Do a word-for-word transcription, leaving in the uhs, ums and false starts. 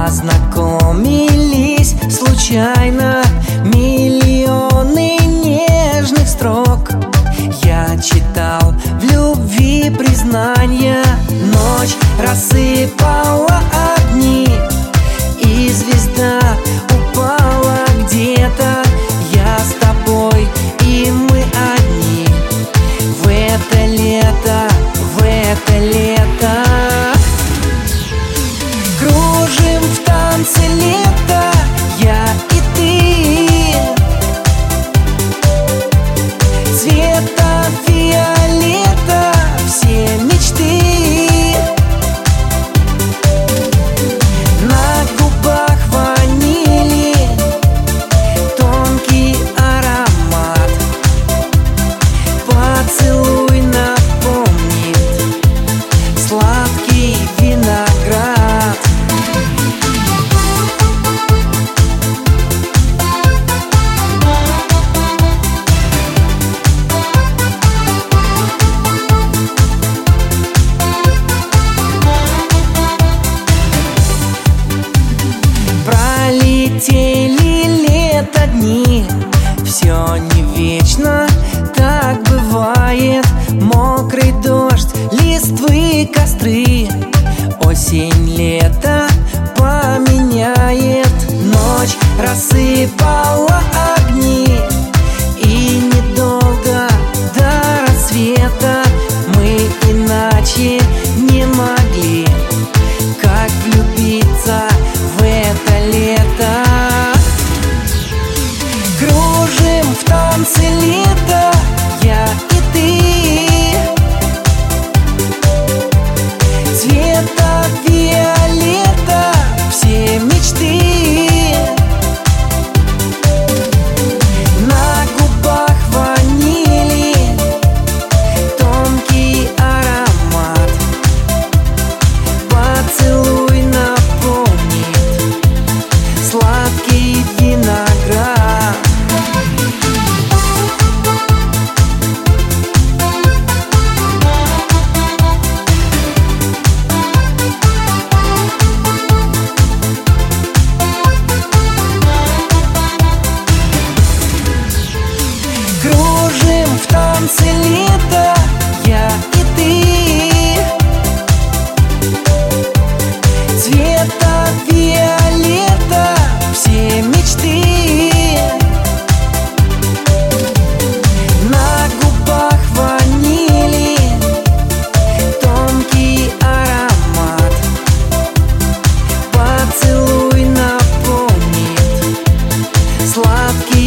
Познакомились случайно, миллионы нежных строк я читал в любви признания. Ночь рассыпала огни, и звезда упала где-то. Я с тобой, и мы одни в это лето, в это лето. Кружим в танце лета, я и ты. Цвета фиолета, все мечты. На губах ванили тонкий аромат. Поцелуй напомнит сладкий виноград. Пролетели лето дни, все не вечно, так бывает. Мокрый дождь, листвы, костры, осень, лето поменяет. Ночь рассыпала огни, и недолго до рассвета. Мы иначе не могли, как влюбиться в это лето. Кружим в танце лета, я и ты. Цвета фиолета, все мечты. На губах ванили тонкий аромат. Поцелуй напомнит сладкий виноград. Кружим в танце лета, я и ты. Цвета фиолета, все мечты. На губах ванили тонкий аромат. Поцелуй напомнит сладкий